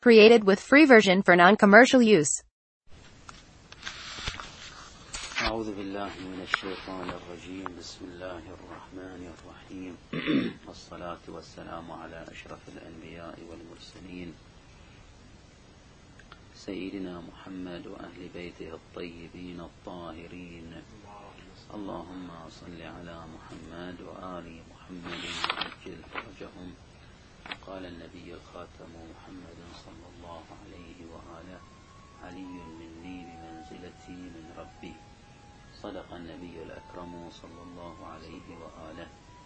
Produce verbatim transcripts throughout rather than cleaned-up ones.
Created with free version for non-commercial use. أعوذ بالله من الشيطان الرجيم. بسم الله الرحمن الرحيم. والصلاة والسلام على أشرف الأنبياء والمرسلين سيدنا محمد وأهل بيته الطيبين الطاهرين. اللهم صل على محمد وآل محمد وعجل فرجهم. قال النبي الخاتم محمد صلى الله عليه وآله: علي مني بمنزلتي من ربي. صدق النبي الأكرم صلى الله عليه وآله.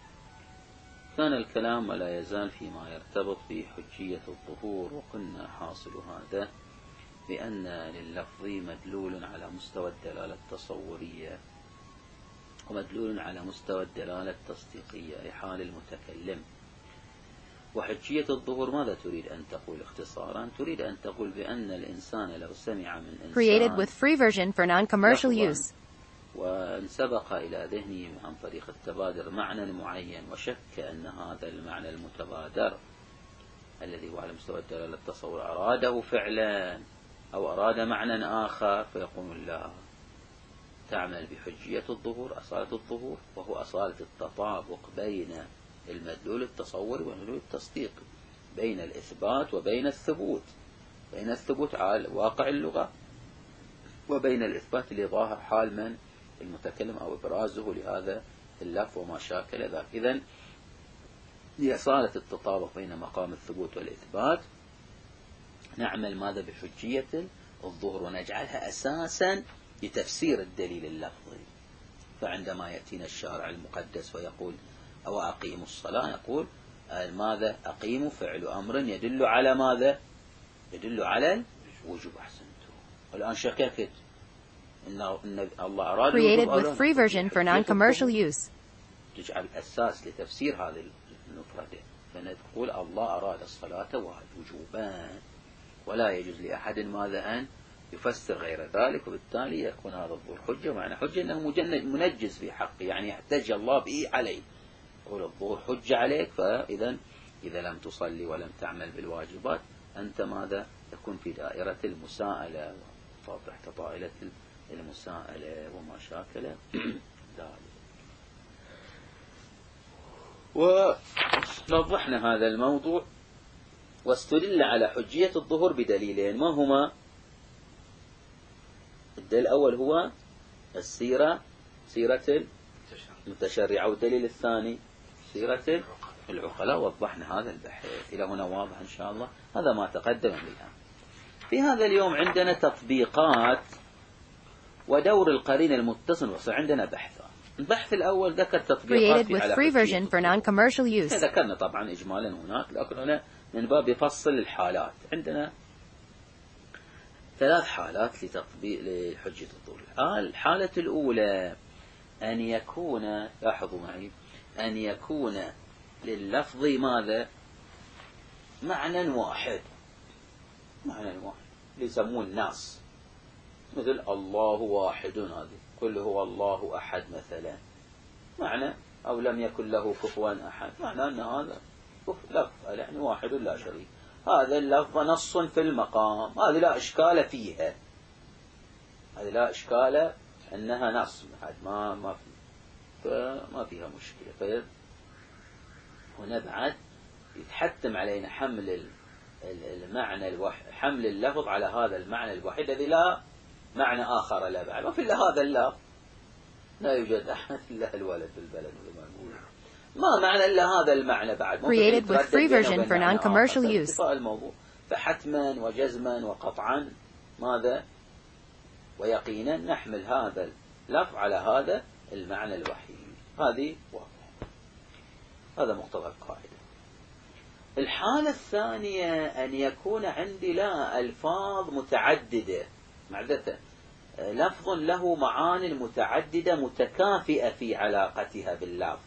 كان الكلام ولا يزال فيما يرتبط بحجية الظهور، وقلنا حاصل هذا بأن لللفظ مدلول على مستوى الدلالة التصورية ومدلول على مستوى الدلالة التصديقية أي حال المتكلم. وحجية الظهور ماذا تريد أن تقول اختصارا؟ تريد أن تقول بأن الإنسان لو سمع من إنسان Created with free version for non-commercial use. وإن سبق إلى ذهنه عن طريق التبادر معنى معين وشك أن هذا المعنى المتبادر الذي هو على مستوى الدلالة التصور أراده فعلا أو أراد معنى آخر، فيقول لا، تعمل بحجية الظهور أصالة الظهور، وهو أصالة التطابق بين المدلول التصوري والمدلول التصديقي، بين الإثبات وبين الثبوت، بين الثبوت على واقع اللغة وبين الإثبات لظاهر حال من المتكلم أو إبرازه لهذا اللفظ وما شاكل ذلك. إذن لأصالة التطابق بين مقام الثبوت والإثبات نعمل ماذا بحجية الظهور ونجعلها أساسا لتفسير الدليل اللفظي. فعندما يأتينا الشارع المقدس ويقول أو أقيموا الصلاة، يقول ماذا؟ أقيموا فعل أمر يدل على ماذا؟ يدل على الوجوب. أحسنتم. والآن شككت إن الله أراد Created with free version for non-commercial use. تجعل أساس لتفسير هذه المفردة، فنقول الله أراد الصلاة وجوبا، ولا يجوز لأحد ماذا أن يفسر غير ذلك، وبالتالي يكون هذا الظهور حجة. معنى حجة أنه منجز في حقه، يعني يحتج الله به عليه، يقول الظهور حجة عليك. فإذا إذا لم تصلي ولم تعمل بالواجبات أنت ماذا؟ تكون في دائرة المساءلة تحت طائلة المساءلة وما شاكل ذلك. ونوضحنا هذا الموضوع واستدل على حجية الظهور بدليلين. ما هما؟ الدليل الأول هو السيرة، سيرة المتشرعة، والدليل الثاني سيرة العقلاء. وضحنا هذا البحث إلى هنا واضح إن شاء الله. هذا ما تقدم بالآن. في هذا اليوم عندنا تطبيقات ودور القرين المتصل، وصار عندنا بحثان. البحث الأول ذكر تطبيقات Created with free version for non-commercial use. ذكرنا طبعا إجمالا هناك، لكن هنا من باب يفصل الحالات. عندنا ثلاث حالات لتطبيق لحجة الظهور. الحالة الأولى أن يكون، لاحظوا معي، أن يكون لللفظ ماذا؟ معنى واحد، معنى واحد يسمون الناس، مثل الله واحد، هذه قل هو الله أحد مثلا، معنى أو لم يكن له كفوا أحد، معنى أن هذا لفظ يعني واحد لا شريك. هذا اللفظ نص في المقام، هذه لا إشكال فيها، هذه لا إشكال أنها نص، ما ما في فما فيها مشكلة. فهنا بعد يتحتم علينا حمل المعنى الوحيد، حمل اللفظ على هذا المعنى الوحيد الذي لا معنى آخر لا بعد. ما في إلا هذا اللفظ، لا يوجد أحد إلا الولد في البلد، ما معنى إلا هذا المعنى بعد. Created with free version for non-commercial use. الموضوع فحتما وجزما وقطعا ماذا؟ ويقينا نحمل هذا اللفظ على هذا المعنى الوحيد. هذه واضحة، هذا مقتضى القاعدة. الحالة الثانية أن يكون عندي لا ألفاظ متعددة، معذرة، لفظ له معان متعددة متكافئة في علاقتها باللفظ،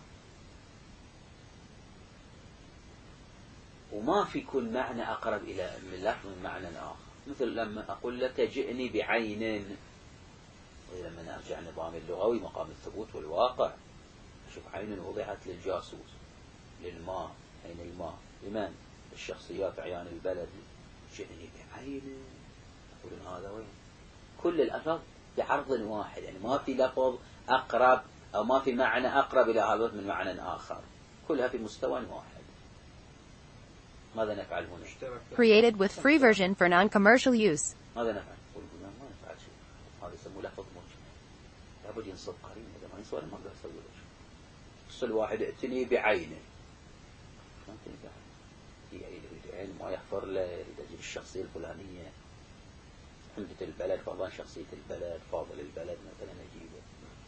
وما في كل معنى أقرب إلى اللفظ من معنى آخر. مثل لما أقول لك جئني بعين، لما نرجع نظام اللغوي مقام الثبوت والواقع، شوف عين وضعت للجاسوس، للماء، عين الماء لمن؟ الشخصيات عيان البلد، جئني بعينه، يقولون هذا وين؟ كل الألفاظ بعرض واحد، يعني ما في لفظ أقرب أو ما في معنى أقرب إلى هذا من معنى آخر، كلها في مستوى واحد. ماذا نفعل هنا؟ Created with free version for non-commercial use. ماذا نفعل؟ نقول هنا ما نفعل شيء، هذا يسموه لفظ مجمل، لابد ينصب قرين، إذا ما ينصب ما أقدر أسوي له شيء. يصل واحد ائتني بعينه، ما ائتني بعينه، يريد عين ما يحفر له، يريد أجيب الشخصية الفلانية، حمدة البلد، فضان شخصية البلد، فاضل البلد مثلا أجيبه.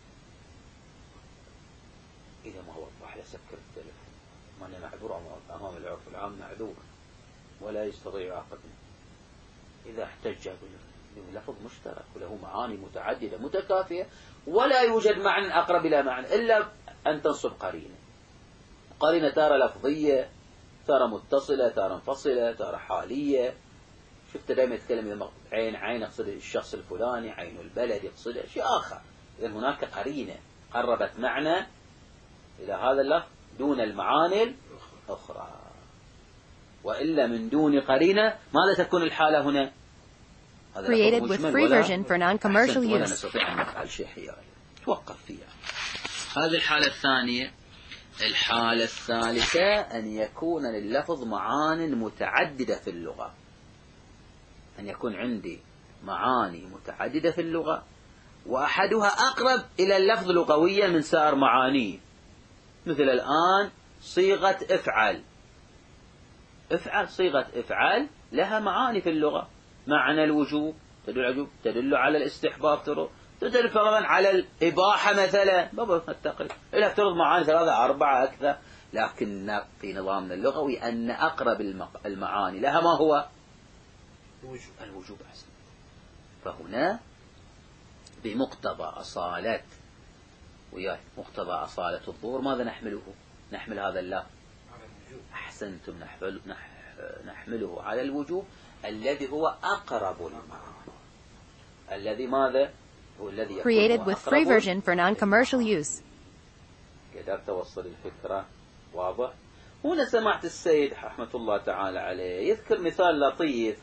إذا ما وضح له سكر التلفون، ما أنا معذور أمام العرف العام، معذور ولا يستطيع يعاقبني. إذا احتج بلفظ مشترك وله معاني متعددة متكافية ولا يوجد معنى أقرب إلى معنى إلا أن تنصب قرينة. قرينة تارة لفظية، تارة متصلة، تارة منفصلة، تارة حالية. شفت دائما يتكلم عين عين يقصد الشخص الفلاني، عين البلد يقصد شيء آخر. إذا هناك قرينة قربت معنى إلى هذا اللفظ دون المعاني الأخرى، وإلا من دون قرينة ماذا تكون الحالة هنا؟ Created with free version for non-commercial ولا use. نستطيع أن نفعل شيء حيالي، توقف فيها. هذه الحالة الثانية. الحالة الثالثة أن يكون لللفظ معان متعددة في اللغة، أن يكون عندي معاني متعددة في اللغة وأحدها أقرب إلى اللفظ لغويا من سائر معانيه. مثل الآن صيغة افعل، افعل صيغة افعل لها معاني في اللغة، معنى الوجوب تدل, تدل على الاستحباب، ترى تدل فرضا على الإباحة مثلا، بابا التقريب لها افترض معاني ثلاثة أربعة أكثر، لكن في نظامنا اللغوي أن أقرب المعاني لها ما هو الوجوب, الوجوب أحسن. فهنا بمقتضى أصالة وياي مقتضى أصالة الظهور ماذا نحمله؟ نحمل هذا اللفظ أحسنتم، نحمل نح نحمله على الوجوب الذي هو أقرب المعاني، الذي ماذا هو الذي Created with free version for non-commercial use. قدرت توصل الفكرة واضح. هنا سمعت السيد رحمة الله تعالى عليه يذكر مثال لطيف،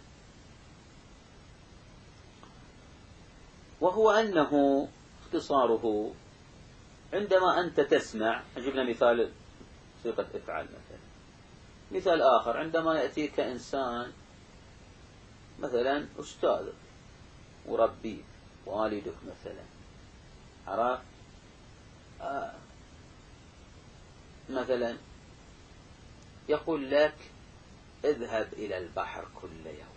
وهو أنه اختصاره عندما أنت تسمع، جبنا مثال صيغة افعل مثلا. مثال آخر عندما يأتيك إنسان مثلا أستاذك وربيك والدك مثلا، عرف آه مثلا يقول لك اذهب إلى البحر كل يوم.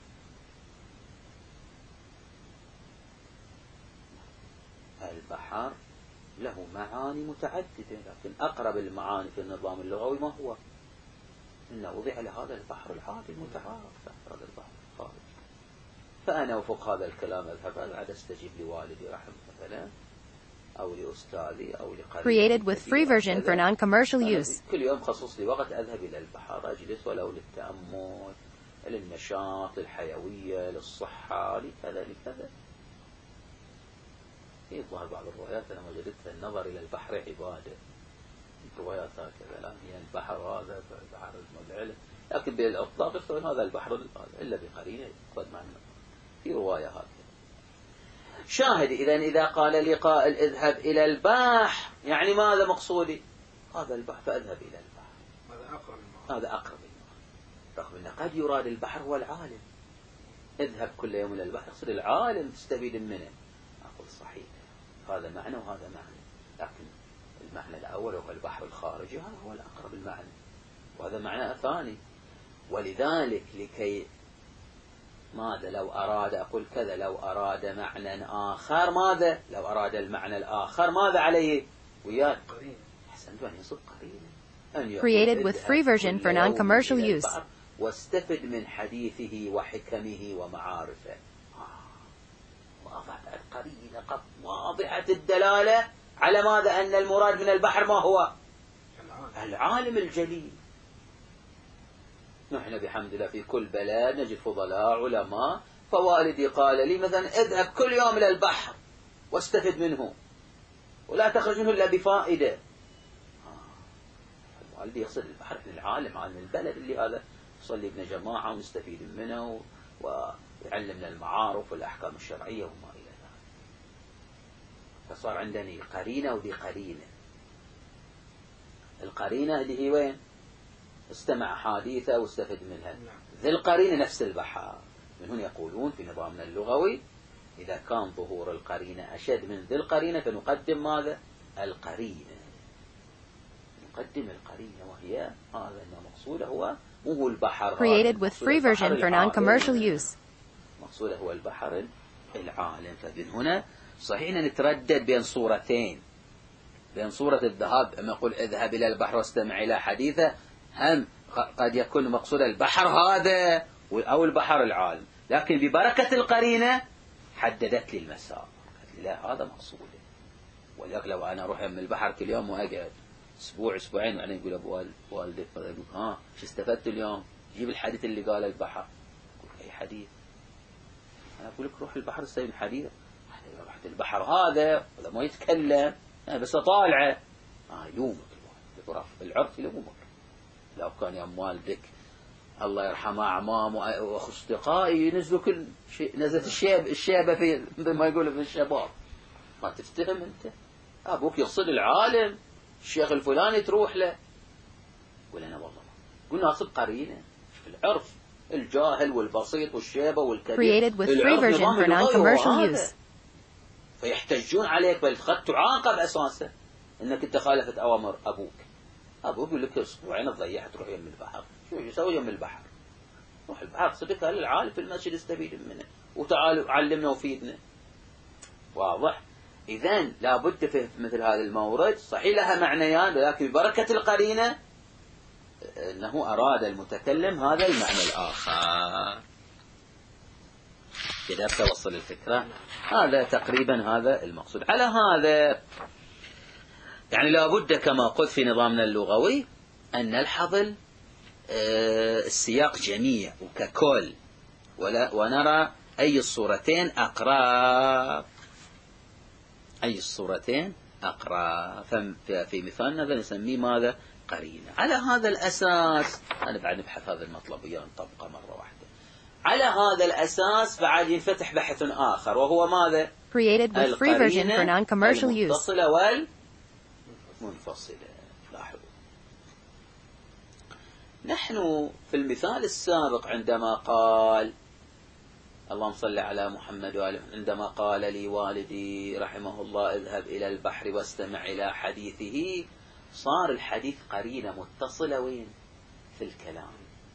البحر له معاني متعددة، لكن أقرب المعاني في النظام اللغوي ما هو؟ إنه وضع لهذا البحر العادي المتعارف، هذا البحر الخارج. فأنا وفق هذا الكلام أذهب بعد أستجيب لوالدي رحمه مثلا أو لأستاذي أو لقريبي. Created with free version for non-commercial use. كل يوم خصص لي وقت أذهب إلى البحر، أجلس ولو للتأمل، للنشاط، للحيوية، للصحة، لكذا لكذا. يظهر بعض الروايات أنا وجدتها النظر إلى البحر عبادة، روايات هكذا، لا هي البحر هذا بحر العلم، لكن بالإطلاق يقولون هذا البحر إلا بقرينة قد معنا في رواية هكذا. شاهد إذن إذا قال لي قائل اذهب إلى البحر، يعني ماذا مقصودي؟ هذا البحر فأذهب إلى البحر، هذا أقرب المعنى. هذا أقرب المعنى، رغم أن قد يراد البحر هو العالم. اذهب كل يوم إلى البحر يقصد العالم تستفيد منه. أقول صحيح، هذا معنى وهذا معنى، لكن المعنى الأول هو البحر الخارجي، هذا هو الأقرب المعنى، وهذا معنى ثاني. ولذلك لكي ماذا لو أراد أقول كذا، لو أراد معنى آخر ماذا؟ لو أراد المعنى الآخر ماذا عليه؟ وياك قرين. أحسنت، أن يصب قرينة. Created with free version for non-commercial use. واستفد من حديثه وحكمه ومعارفه. واضحة القرينة قد واضحة الدلالة على ماذا؟ أن المراد من البحر ما هو؟ العالم الجليل. نحن بحمد الله في كل بلد نجد فضلاء علماء، فوالدي قال لي مثلا اذهب كل يوم إلى البحر واستفد منه ولا تخرج منه إلا بفائدة. والدي يقصد البحر، العالم عالم البلد اللي هذا يصلي بنا جماعة ونستفيد منه ويعلمنا المعارف والأحكام الشرعية وما إلى ذلك. فصار عندنا قرينة وذي قرينة. القرينة اللي هي وين؟ استمع حديثة واستفد منها. ذي القرينة نفس البحر. من هنا يقولون في نظامنا اللغوي إذا كان ظهور القرينة أشد من ذي القرينة فنقدم ماذا؟ القرينة. نقدم القرينة وهي هذا أن مقصوده هو مو هو البحر. Created with free version for non-commercial use. مقصوده هو البحر العالم. فمن هنا صحيح نتردد بين صورتين، بين صورة الذهاب أما يقول اذهب إلى البحر واستمع إلى حديثه، هم قد يكون مقصود البحر هذا أو البحر العالم، لكن ببركة القرينة حددت لي المسار، قالت لي لا هذا مقصوده. ولذلك لو أنا أروح من البحر كل يوم وأقعد أسبوع أسبوعين وبعدين يقول أبو والدك يقول ها شو استفدت اليوم؟ جيب الحديث اللي قاله البحر. أقول أي حديث؟ أنا أقول لك روح البحر استوي الحديث. رحت البحر هذا ولا ما يتكلم أنا بس أطالعه آه يومك الواحد العرف يلومك. لو كان يا والدك الله يرحمه أعمام وأصدقائي ينزلوا كل شيء، نزلت الشيب الشيبة في مثل ما يقولوا في الشباب، ما تفتهم أنت. أبوك يقصد العالم الشيخ الفلاني تروح له، ولا أنا والله قلنا أصب قرينة في العرف الجاهل والبسيط والشيبة والكبير. Created with free version for non-commercial use. فيحتجون عليك بل تعاقب أساسا أنك أنت خالفت أوامر أبوك. أبوك يقول لك أسبوعين تضيعت تروح يم البحر. شو يسوي يم البحر؟ روح البحر صدق أهل العالم في المسجد استفيد منه وتعالوا علمنا وفيدنا. واضح؟ إذن لابد في مثل هذا المورد صحيح لها معنيان، ولكن ببركة القرينة أنه أراد المتكلم هذا المعنى الآخر. كده توصل الفكرة. هذا تقريبا هذا المقصود. على هذا يعني لابد كما قلت في نظامنا اللغوي أن نلحظ السياق جميع وككل، ونرى أي الصورتين أقرب، أي الصورتين أقرب. في مثالنا هذا نسميه ماذا؟ قرينة. على هذا الأساس أنا بعد نبحث هذا المطلب وياه نطبقه مرة واحدة. على هذا الأساس بعد ينفتح بحث آخر وهو ماذا؟ Created with free version for non-commercial use. المتصلة والمنفصلة. لاحظوا نحن في المثال السابق عندما قال اللهم صل على محمد وآله، عندما قال لي والدي رحمه الله اذهب إلى البحر واستمع إلى حديثه، صار الحديث قرينة متصلة وين؟ في الكلام.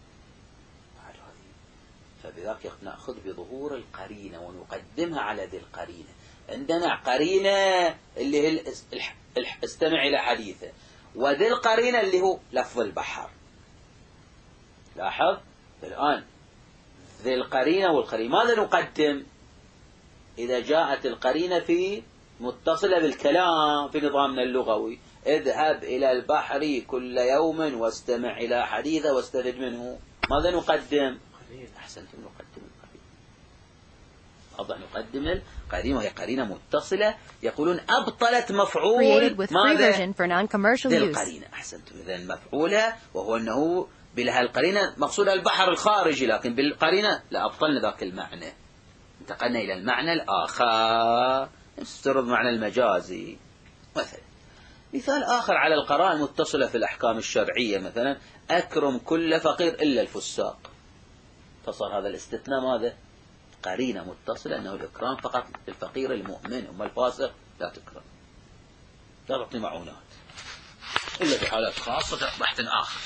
فبذلك نأخذ بظهور القرينة ونقدمها على ذي القرينة. عندنا قرينة اللي هي استمع إلى حديثه، وذي القرينة اللي هو لفظ البحر. لاحظ الآن ذي القرينة والقرينة ماذا نقدم؟ إذا جاءت القرينة في متصلة بالكلام في نظامنا اللغوي، اذهب إلى البحر كل يوم واستمع إلى حديثه واستفد منه، ماذا نقدم؟ أحسنتم نقدم القرينة. أضع نقدم القرينة وهي قرينة متصلة. يقولون أبطلت مفعول ماذا؟ ذي القرينة. أحسنتم. إذن مفعولها وهو أنه بلها القرينة مقصود البحر الخارجي، لكن بالقرينة لا أبطلنا ذاك المعنى، انتقلنا إلى المعنى الآخر نسترد معنى المجازي. مثلا مثال آخر على القرائن المتصلة في الأحكام الشرعية، مثلا أكرم كل فقير إلا الفساق، فصار هذا الاستثناء ماذا؟ قرينة متصلة أنه الإكرام فقط للفقير المؤمن، أما الفاسق لا تكرم، لا تعطي معونات إلا في حالات خاصة بحث آخر.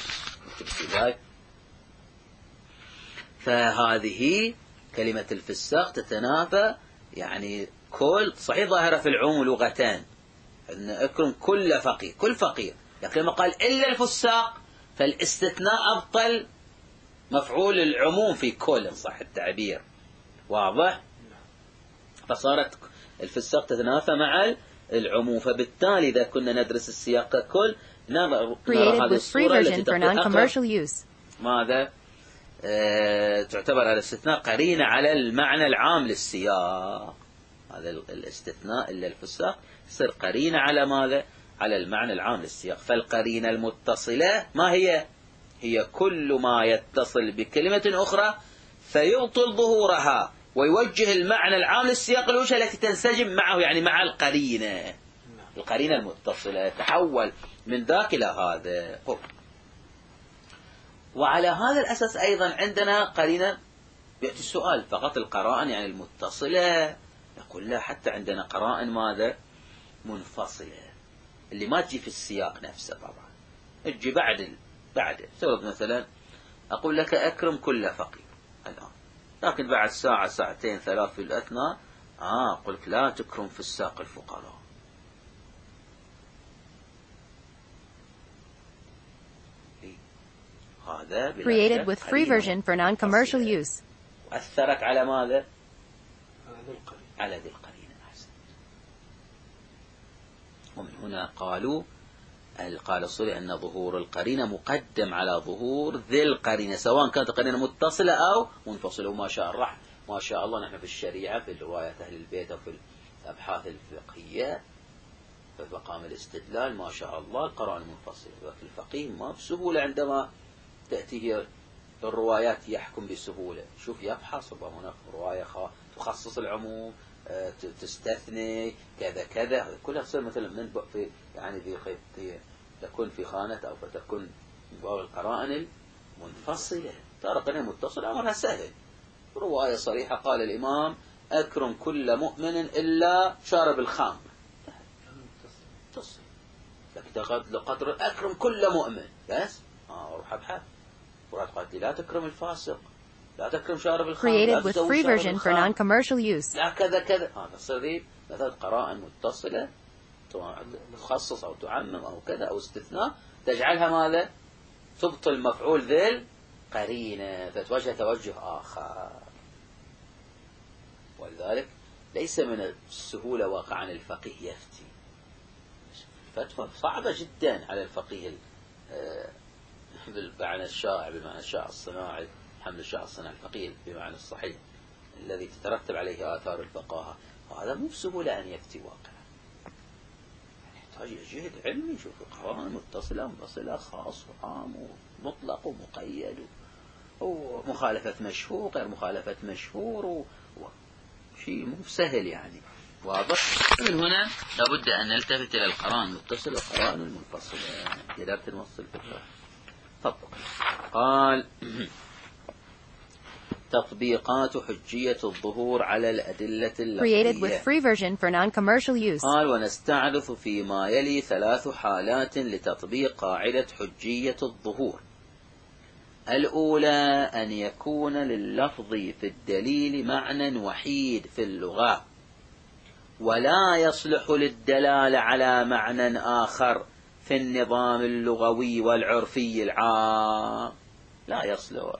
فهذه كلمة الفساق تتنافى، يعني كل صحيح ظاهرة في العموم لغتان أن أكرم كل فقير كل فقير، لكن لما قال إلا الفساق فالاستثناء أبطل مفعول العموم في كل، صح التعبير واضح؟ فصارت الفساق تتنافى مع العموم. فبالتالي إذا كنا ندرس السياق ككل نرى هذه الصورة التي تقول ماذا؟ أه تعتبر الاستثناء قرينة على المعنى العام للسياق. هذا الاستثناء إلا الفساق يصير قرينة على ماذا؟ على المعنى العام للسياق. فالقرينة المتصلة ما هي؟ هي كل ما يتصل بكلمة أخرى فيبطل ظهورها ويوجه المعنى العام للسياق الوجه التي تنسجم معه، يعني مع القرينة، القرينة المتصلة يتحول من ذاك إلى هذا. وعلى هذا الأساس أيضا عندنا قرينة. يأتي السؤال فقط القرائن يعني المتصلة؟ نقول لا، حتى عندنا قرائن ماذا؟ منفصلة، اللي ما تجي في السياق نفسه طبعا، تجي بعد بعد افترض مثلا أقول لك أكرم كل فقير الآن، لكن بعد ساعة ساعتين ثلاث في الأثناء آه قلت لا تكرم في الساق الفقراء. هذا created with free version for non-commercial use. أثرت على ماذا؟ على ذي القرينة. أحسن. ومن هنا قالوا قال الصلي أن ظهور القرينة مقدم على ظهور ذي القرينة، سواء كانت القرينة متصلة أو منفصلة. وما شاء الله ما شاء الله نحن في الشريعة في رواية أهل البيت أو في الأبحاث الفقهية في مقام الاستدلال ما شاء الله القرائن منفصلة. وفي الفقيه ما بسهولة عندما تأتيه الروايات يحكم بسهولة. شوف يبحث هناك رواية تخصص العموم، تستثني كذا كذا، كلها تصير مثلا من في يعني في تكون في خانة أو فتكون من باب القرائن المنفصلة. ترى قرينة متصلة أمرها سهل. رواية صريحة قال الإمام أكرم كل مؤمن إلا شارب الخمر، متصل. لكن لقدر أكرم كل مؤمن بس آه أروح أبحث ورات قالت لي لا تكرم الفاسق، لا تكرم شارب الخمر، created with free version for non-commercial use. لا كذا كذا. هذا تصير مثلا قرائن متصلة تخصص أو تعمم أو كذا أو استثناء تجعلها ماذا؟ تبطل مفعول ذيل قرينة فتوجه توجه آخر. ولذلك ليس من السهولة واقعا الفقيه يفتي، فتوى صعبة جدا على الفقيه بالمعنى الشائع، بمعنى الشائع الصناعي، حمل الشائع الصناعي الفقيه بمعنى الصحيح الذي تترتب عليه آثار الفقاهة. وهذا مو بسهولة أن يفتي واقعا، يحتاج جهد علمي. شوف القرائن متصلة منفصلة، خاص وعام ومطلق ومقيد ومخالفة مشهور غير مخالفة مشهور وشيء مو سهل يعني. واضح؟ من هنا لابد أن نلتفت إلى القرائن المتصلة والقرائن المنفصلة. قدرت نوصل فكرة. تفضل. قال تطبيقات حجية الظهور على الأدلة اللفظية. created with free version for non-commercial use. قال ونستعرض فيما يلي ثلاث حالات لتطبيق قاعدة حجية الظهور. الأولى أن يكون لللفظ في الدليل معنى وحيد في اللغة ولا يصلح للدلالة على معنى آخر في النظام اللغوي والعرفي العام، لا يصلح.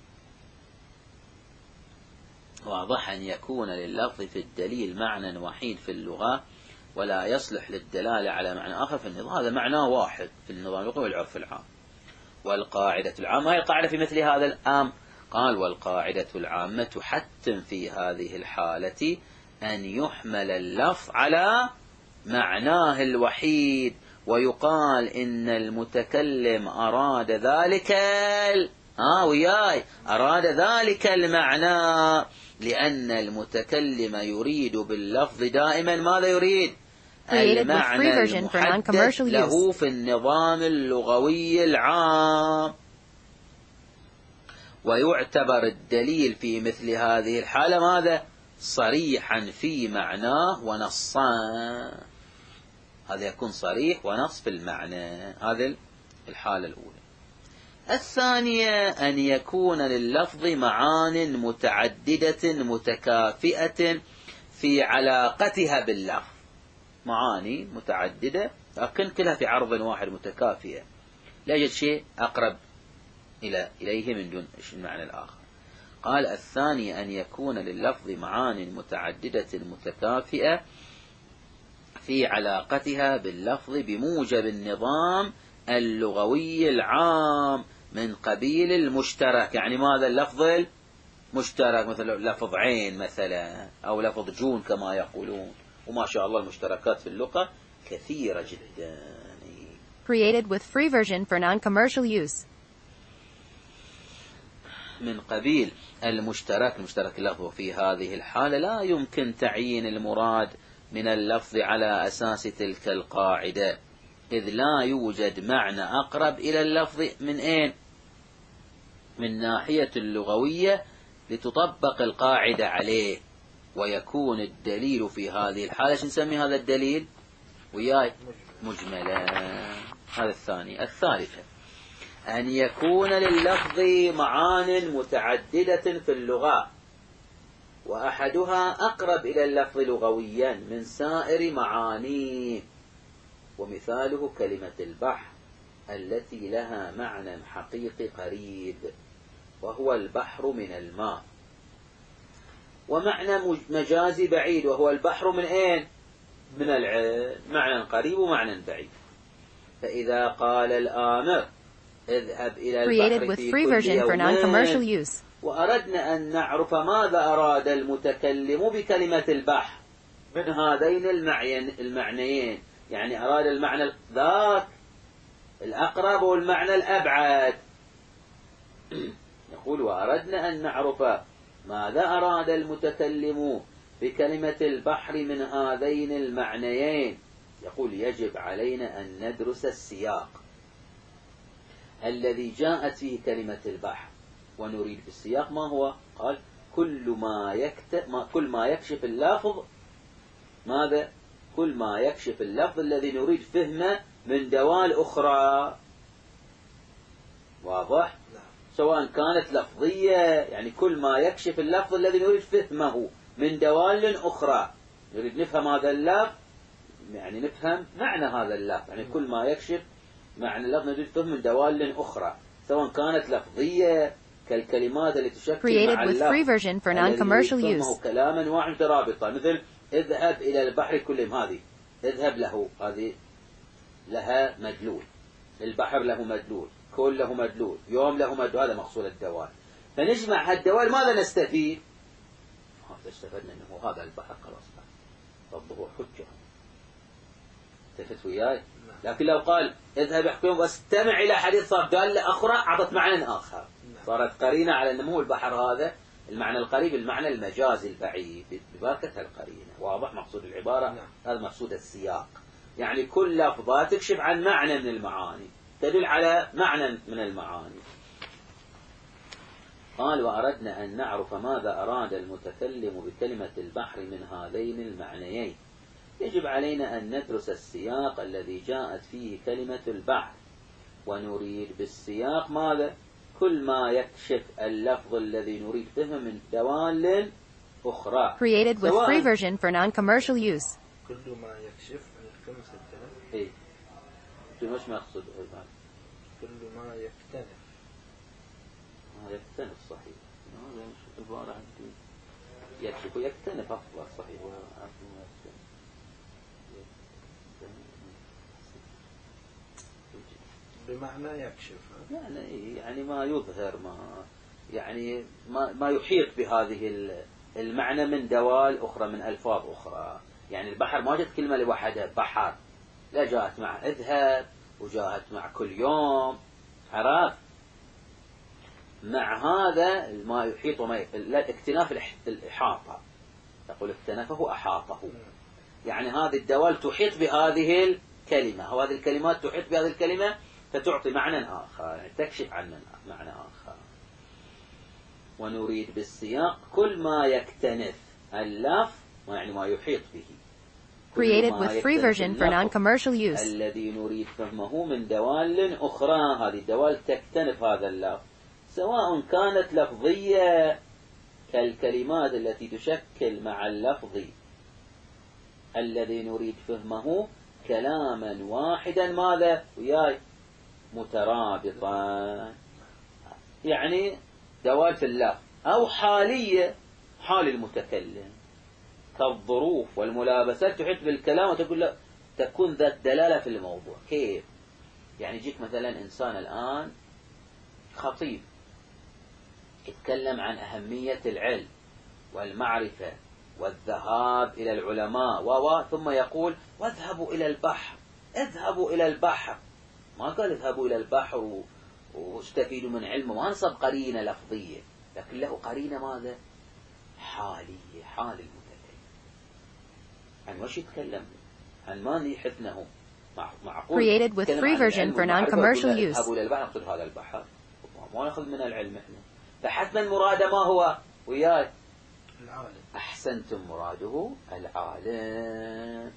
واضح أن يكون لللفظ في الدليل معنى وحيد في اللغة ولا يصلح للدلالة على معنى آخر في النظام، هذا معناه واحد في النظام اللغوي والعرف العام. والقاعدة العامة هي القاعدة في مثل هذا الأمر. قال والقاعدة العامة تحتم في هذه الحالة أن يحمل اللفظ على معناه الوحيد ويقال إن المتكلم أراد ذلك آه وياي أراد ذلك المعنى، لأن المتكلم يريد باللفظ دائما ماذا يريد؟ المعنى المحدد له في النظام اللغوي العام. ويعتبر الدليل في مثل هذه الحالة ماذا؟ صريحا في معناه ونصا. هذا يكون صريح ونص في المعنى. هذه الحالة الأولى. الثانية أن يكون لللفظ معان متعددة متكافئة في علاقتها باللفظ، معاني متعددة لكن كلها في عرض واحد متكافئة، لا يوجد شيء أقرب إلى إليه من دون المعنى الآخر. قال الثاني أن يكون لللفظ معان متعددة متكافئة في علاقتها باللفظ بموجب النظام اللغوي العام من قبيل المشترك. يعني ماذا اللفظ المشترك؟ مثل لفظ عين مثلا أو لفظ جون كما يقولون. وما شاء الله المشتركات في اللغة كثيرة جدا. created with free version for non-commercial use. من قبيل المشترك المشترك اللفظ في هذه الحالة لا يمكن تعيين المراد من اللفظ على أساس تلك القاعدة، إذ لا يوجد معنى أقرب إلى اللفظ من أين؟ من ناحية اللغوية لتطبق القاعدة عليه، ويكون الدليل في هذه الحالة شو نسمي هذا الدليل؟ وياي مجملا. هذا الثاني. الثالثة أن يكون لللفظ معان متعددة في اللغة، وأحدها أقرب إلى اللفظ لغويا من سائر معانيه، ومثاله كلمة البحر التي لها معنى حقيقي قريب وهو البحر من الماء، ومعنى مجازي بعيد وهو البحر من أين؟ من العلم، معنى قريب ومعنى بعيد. فإذا قال الآمر اذهب إلى البحر في كل يومين، وأردنا أن نعرف ماذا أراد المتكلم بكلمة البحر من هذين المعنيين، يعني أراد المعنى ذاك الأقرب والمعنى الأبعد. يقول وأردنا أن نعرف ماذا أراد المتكلم بكلمة البحر من هذين المعنيين، يقول يجب علينا أن ندرس السياق الذي جاءت فيه كلمة البحر، ونريد بالسياق ما هو؟ قال كل ما, يكت... ما كل ما يكشف اللفظ ماذا؟ كل ما يكشف اللفظ الذي نريد فهمه من دوال أخرى. واضح؟ سواء كانت لفظية، يعني كل ما يكشف اللفظ الذي نريد فهمه من دوال أخرى، نريد نفهم هذا اللفظ يعني نفهم معنى هذا اللفظ، يعني كل ما يكشف معنى اللفظ نريد فهم من دوال أخرى، سواء كانت لفظية كالكلمات التي تشكل مع اللفظ الذي يفهمه كلاما واحد مترابطا، مثل اذهب إلى البحر كلهم، هذه اذهب له هذه لها مدلول، البحر له مدلول، كل له مدلول، يوم له مدلول، هذا مقصود الدوال. فنجمع هالدوال ماذا نستفيد؟ هذا استفدنا أنه هذا البحر خلاص الظهور حجة، تفت وياي. لكن لو قال اذهب احكم واستمع إلى حديث صار دالة أخرى أعطت معنى آخر، صارت قرينة على أنه مو البحر هذا المعنى القريب، المعنى المجازي البعيد ببركة القرينة. واضح مقصود العبارة؟ نعم. هذا مقصود السياق، يعني كل لفظة تكشف عن معنى من المعاني، تدل على معنى من المعاني. قال وأردنا أن نعرف ماذا أراد المتكلم بكلمة البحر من هذين المعنيين، يجب علينا أن ندرس السياق الذي جاءت فيه كلمة البحر، ونريد بالسياق ماذا؟ كل ما يكشف اللفظ الذي نريد فهمه من دوال أخرى. Created with free version for non-commercial use. كل ما يكشف الكلمة الثلاث. إيه. مش مقصود كل ما يكتنف. ما يكتنف صحيح. هذا مش عبارة عن يكشف ويكتنف أفضل صحيح. بمعنى يكشف. يعني يعني ما يظهر، ما يعني ما ما يحيط بهذه المعنى من دوال أخرى، من ألفاظ أخرى. يعني البحر ما جت كلمة لوحدها بحر، لا جاءت مع اذهب وجاءت مع كل يوم، عرفت؟ مع هذا ما يحيط وما لا اكتناف الإحاطة، يقول اكتنفه أحاطه، يعني هذه الدوال تحيط بهذه الكلمة، وهذه الكلمات تحيط بهذه الكلمة فتعطي معنى آخر، يعني تكشف عن معنى آخر. ونريد بالسياق كل ما يكتنف اللفظ، يعني ما يحيط به. Created with free version for non-commercial use. الذي نريد فهمه من دوال أخرى، هذه الدوال تكتنف هذا اللفظ، سواء كانت لفظية كالكلمات التي تشكل مع اللفظ الذي نريد فهمه كلاما واحدا ماذا؟ وياي مترابطا، يعني دوال في اللفظ، أو حالية حال المتكلم كالظروف والملابسات تحيط بالكلام وتقول له تكون ذات دلالة في الموضوع. كيف؟ يعني يجيك مثلا إنسان الآن خطيب يتكلم عن أهمية العلم والمعرفة والذهاب إلى العلماء و ثم يقول واذهبوا إلى البحر، اذهبوا إلى البحر، ما قال اذهبوا إلى البحر واستفيد من علمه ما نصب قرينة لفظية، لكن له قرينة ماذا؟ حالية، حال المتكلم. عن وش يتكلم؟ عن ما يحثنه؟ معقول created with free version for non-commercial use. نذهب إلى البحر نقصد هذا البحر ما نأخذ من العلم إحنا، فحتما المراد ما هو وياي؟ العالم. أحسنتم، مراده العالم.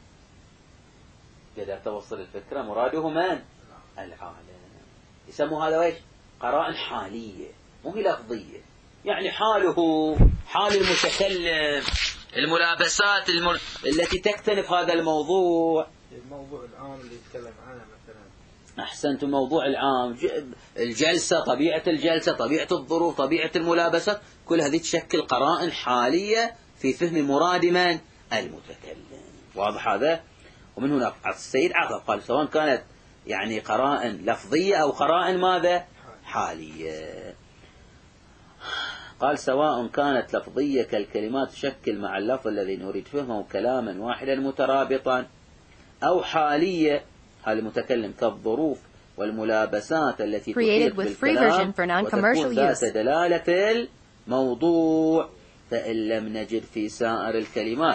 قدر توصل الفكرة، مراده من؟ العالم. يسموا هذا ويش؟ قرائن حالية مو هي لفظية، يعني حاله حال المتكلم، الملابسات المر... التي تكتنف هذا الموضوع. الموضوع العام اللي يتكلم عنه مثلا. أحسنت، الموضوع العام، الجلسة، طبيعة الجلسة، طبيعة الظروف، طبيعة الملابسات، كل هذه تشكل قرائن حالية في فهم مراد من؟ المتكلم. واضح هذا؟ ومن هنا السيد عقب قال سواء كانت يعني قرائن لفظية أو قرائن ماذا؟ حالية. قال سواء كانت لفظية كالكلمات تشكل مع اللفظ الذي نريد فهمه كلاما واحدا مترابطا، أو حالية حال المتكلم كالظروف والملابسات التي تحيط بالكلام وتكون ذات دلالة في الموضوع. فإن لم نجد في سائر الكلمات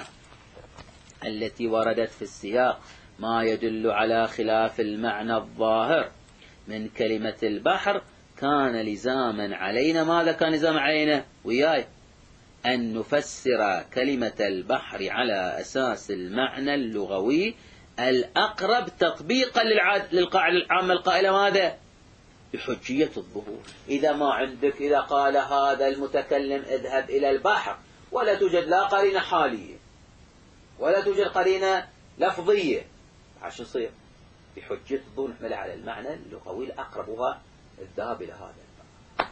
التي وردت في السياق ما يدل على خلاف المعنى الظاهر من كلمة البحر، كان لزاما علينا، ماذا كان لزاما علينا وياي؟ أن نفسر كلمة البحر على أساس المعنى اللغوي الأقرب تطبيقا للقاعدة العامة القائلة ماذا؟ بحجية الظهور. إذا ما عندك، إذا قال هذا المتكلم اذهب إلى البحر ولا توجد لا قرينة حالية ولا توجد قرينة لفظية، عشان يصير بحجية الظهور نحملها على المعنى اللغوي الأقرب وهو الذهاب إلى هذا البحر.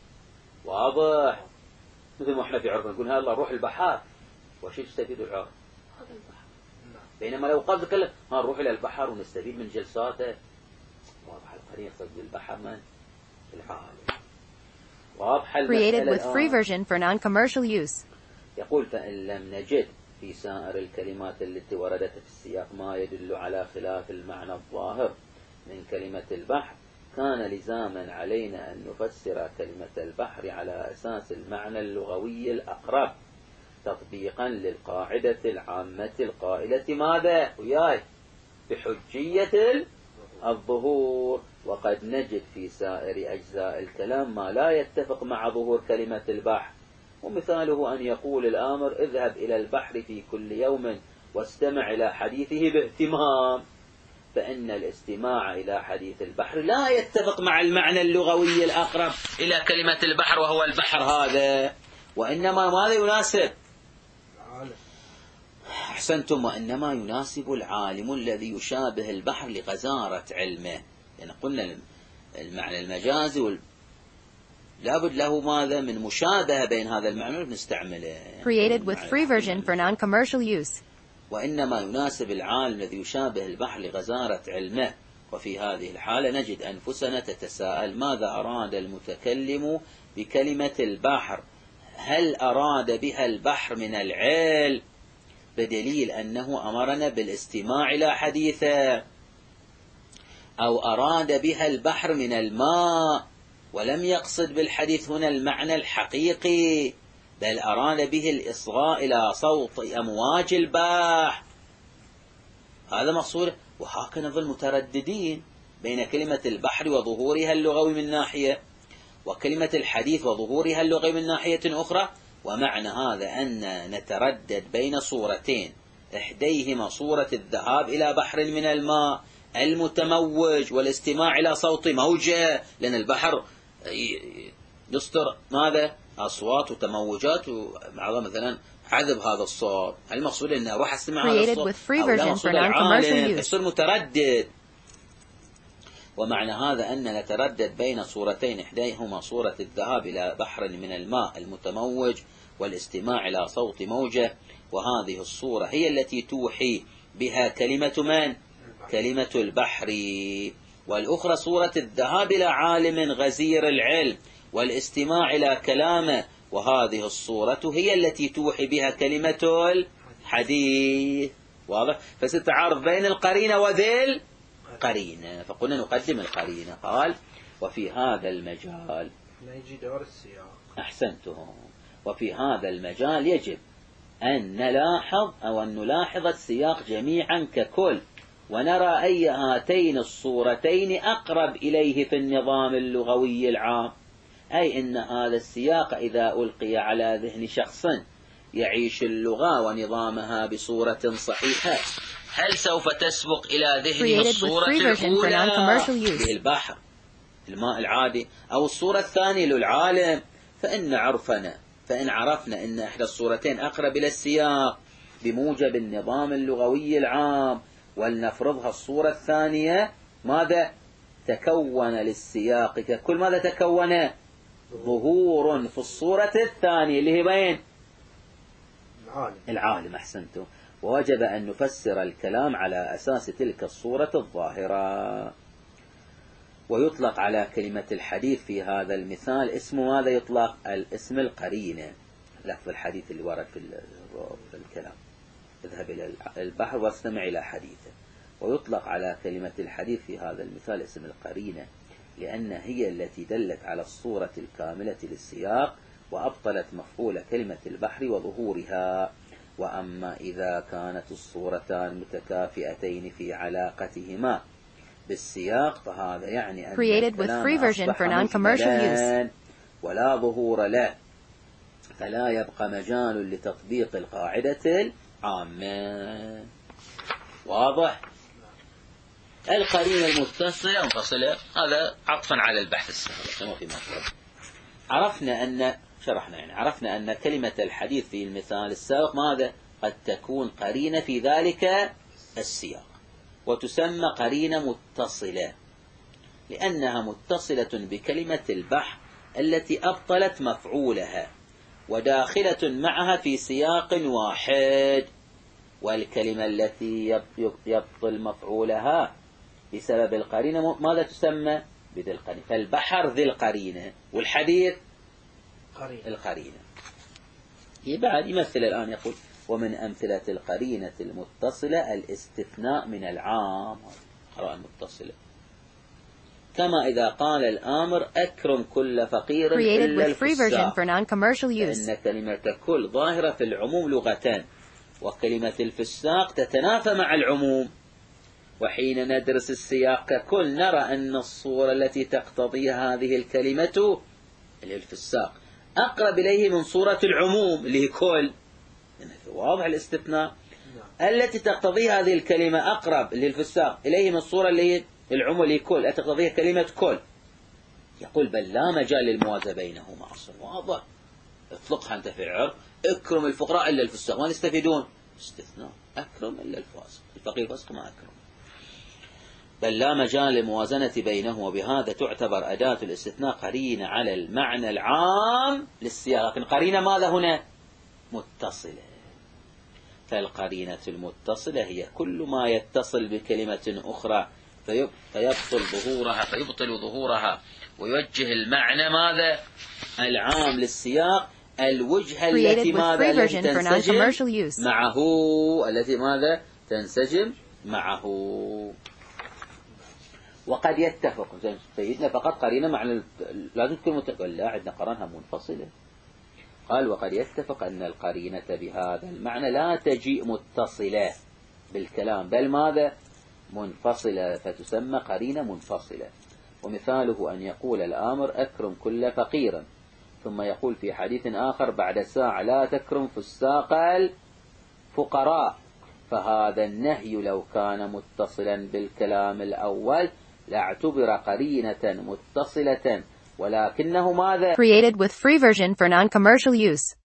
واضح؟ مثل ما احنا في عرفنا نقول هذا روح البحر، وش يستفيد العرف؟ هذا البحر. بينما لو قال ذكر ها نروح إلى البحر ونستفيد من جلساته، واضح القرية يقصد بالبحر من؟ العالم. واضح المسألة. Created with free version for non-commercial use. يقول فإن لم نجد في سائر الكلمات التي وردت في السياق ما يدل على خلاف المعنى الظاهر من كلمة البحر، كان لزاما علينا أن نفسر كلمة البحر على أساس المعنى اللغوي الأقرب تطبيقا للقاعدة العامة القائلة ماذا؟ وياي بحجية الظهور. وقد نجد في سائر أجزاء الكلام ما لا يتفق مع ظهور كلمة البحر، ومثاله أن يقول الآمر اذهب إلى البحر في كل يوم واستمع إلى حديثه باهتمام، فإن الاستماع إلى حديث البحر لا يتفق مع المعنى اللغوي الأقرب إلى كلمة البحر وهو البحر هذا، وإنما ماذا يناسب؟ أحسنتم، وإنما يناسب العالم الذي يشابه البحر لغزارة علمه. يعني قلنا المعنى المجازي وال... لابد له ماذا من مشابهة بين هذا المعنى ونستعمله. Created with free version for non-commercial use. وإنما يناسب العالم الذي يشابه البحر لغزارة علمه. وفي هذه الحالة نجد أنفسنا تتساءل ماذا أراد المتكلم بكلمة البحر؟ هل أراد بها البحر من العلم بدليل أنه أمرنا بالاستماع إلى حديثه، أو أراد بها البحر من الماء ولم يقصد بالحديث هنا المعنى الحقيقي، بل أراد به الإصغاء إلى صوت أمواج البحر، هذا مقصود. وهكذا نظل مترددين بين كلمة البحر وظهورها اللغوي من ناحية، وكلمة الحديث وظهورها اللغوي من ناحية أخرى. ومعنى هذا أن نتردد بين صورتين، إحديهما صورة الذهاب إلى بحر من الماء المتموج والاستماع إلى صوت موجة، لأن البحر يصدر ماذا؟ أصوات وتموجات، ومعظم مثلا عذب هذا الصوت، المقصود أنه أروح أستمع هذا الصوت أو لا مقصود العالم، يصير متردد. ومعنى هذا أن نتردد بين صورتين، إحداهما صورة الذهاب إلى بحر من الماء المتموج والاستماع إلى صوت موجة، وهذه الصورة هي التي توحي بها كلمة من؟ كلمة البحر. والأخرى صورة الذهاب إلى عالم غزير العلم والاستماع إلى كلامه، وهذه الصورة هي التي توحي بها كلمة الحديث. واضح؟ فستعارض بين القرينة وذيل قرينة، فقلنا نقدم القرينة. قال وفي هذا المجال يجي دور السياق. أحسنتهم. وفي هذا المجال يجب أن نلاحظ أو أن نلاحظ السياق جميعا ككل، ونرى أي هاتين الصورتين أقرب إليه في النظام اللغوي العام. أي أن هذا السياق إذا ألقي على ذهن شخص يعيش اللغة ونظامها بصورة صحيحة، هل سوف تسبق إلى ذهنه الصورة الأولى للبحر الماء العادي أو الصورة الثانية للعالم؟ فإن عرفنا فإن عرفنا أن إحدى الصورتين أقرب إلى السياق بموجب النظام اللغوي العام، ولنفرضها الصورة الثانية، ماذا تكون للسياق ككل؟ ماذا تكون؟ ظهور في الصورة الثانية اللي هي بين العالم. العالم. أحسنتم. ووجب أن نفسر الكلام على أساس تلك الصورة الظاهرة. ويطلق على كلمة الحديث في هذا المثال اسم ماذا يطلق؟ الاسم القرينة. لفظ الحديث اللي ورد في الكلام، اذهب إلى البحر واستمع إلى حديثه. ويطلق على كلمة الحديث في هذا المثال اسم القرينة، لأن هي التي دلت على الصورة الكاملة للسياق وأبطلت مفعول كلمة البحر وظهورها. وأما إذا كانت الصورتان متكافئتين في علاقتهما بالسياق فهذا يعني أن الكلام أصبح مجملا ولا ظهور له، فلا يبقى مجال لتطبيق القاعدة العامة. واضح؟ القرينة المتصلة منفصلة هذا عطفا على البحث السابق كما في مطلب. عرفنا أن شرحنا يعني عرفنا أن كلمة الحديث في المثال السابق ماذا؟ قد تكون قرينة في ذلك السياق، وتسمى قرينة متصلة لأنها متصلة بكلمة البحث التي أبطلت مفعولها وداخلة معها في سياق واحد. والكلمة التي يبطل مفعولها بسبب القرينة ماذا تسمى؟ بذي القرينة. فالبحر ذي القرينة والحديث قرينة. القرينة. بعد يمثل الآن يقول ومن أمثلة القرينة المتصلة الاستثناء من العام، قراءة متصلة، كما إذا قال الآمر أكرم كل فقير إلا الفساق، فإن كلمة كل ظاهرة في العموم لغتان، وكلمة الفساق تتنافى مع العموم. وحين ندرس السياق ككل نرى أن الصورة التي تقتضيها هذه الكلمة اللي الفساق أقرب إليه من صورة العموم اللي هي كل، واضح الاستثناء. التي تقتضيها هذه الكلمة أقرب اللي الفساق إليه من الصورة اللي هي العموم اللي كل تقتضيها كلمة كل. يقول بل لا مجال للموازنة بينهما أصلا. واضح، اطلقها أنت في العرف اكرم الفقراء إلا الفساق، ما يستفيدون؟ استثناء أكرم إلا الفاسق، الفقير فاسق ما أكرم. بل لا مجال للموازنة بينهما، وبهذا تعتبر أداة الاستثناء قرينة على المعنى العام للسياق. لكن قرينة ماذا هنا؟ متصلة. فالقرينة المتصلة هي كل ما يتصل بكلمة أخرى فيبطل ظهورها فيبطل ظهورها ويوجه المعنى ماذا؟ العام للسياق، الوجهة التي ماذا التي تنسجم معه التي ماذا تنسجم معه. وقد يتفق سيدنا فقط قرينة معنى لازم تكون متقل، لا عندنا قرانها منفصلة. قال وقد يتفق أن القرينة بهذا المعنى لا تجيء متصلة بالكلام بل ماذا؟ منفصلة، فتسمى قرينة منفصلة. ومثاله أن يقول الآمر أكرم كل فقير، ثم يقول في حديث آخر بعد ساعة لا تكرم فساق الفقراء، فهذا النهي لو كان متصلا بالكلام الأول لاعتبر قرينة متصلة، ولكنه ماذا؟ Created with free version for non-commercial use.